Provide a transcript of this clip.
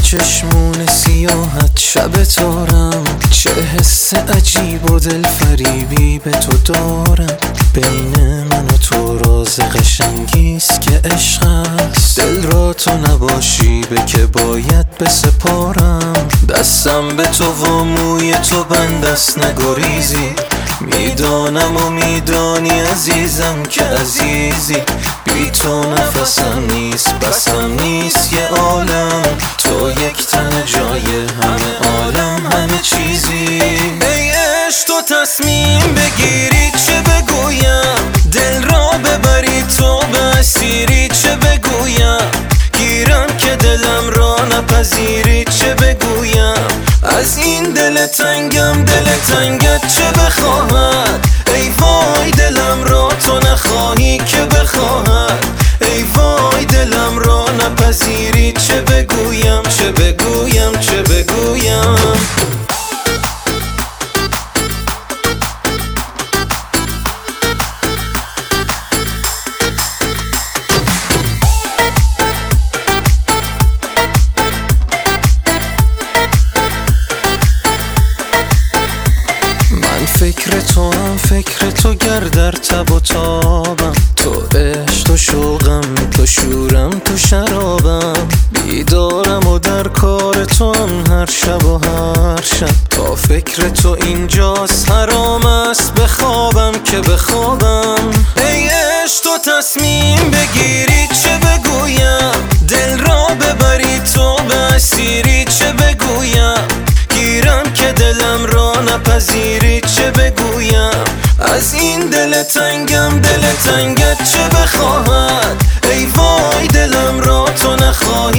چشمون سیاحت شب تارم، چه حس عجیب و دل فریبی به تو دارم. بین من و تو راز قشنگیست که عشق است، دل را تو نباشی به که باید بسپارم. دستم به تو و موی تو بند است نگریزی، میدانم و میدانی عزیزم که عزیزی. بی تو نفسم نیست بسم نیست یه عالم، تو یک تن جای همه عالم همه چیزی. ای عشق تو تصمیم بگیری چه بگویم، دل را ببری تو به اسیری چه بگویم. گیرم که دلم را نپذیری چه بگویم، از این دل تنگم دل تنگت چه بخواهد. ای وای دلم را تو نخواهی که بخواهد، ای وای دلم را نپذیری چه بگویم چه بگویم چه بگویم. فکر تو هم فکر تو گر در تب و تابم، تو عشق تو شوقم تو شورم تو شرابم. بیدارم و در کار تو هم هر شب و هر شب، تا فکر تو اینجاست حرام است بخوابم که بخوابم. ای عشق تو تصمیم بگیری چه بگویم، دل را ببری تو به اسیری چه بگویم. گیرم که دلم را نپذیری چه بگویم، از این دل تنگم دل تنگت چه بخواهد. ای وای دلم را تو نخواهی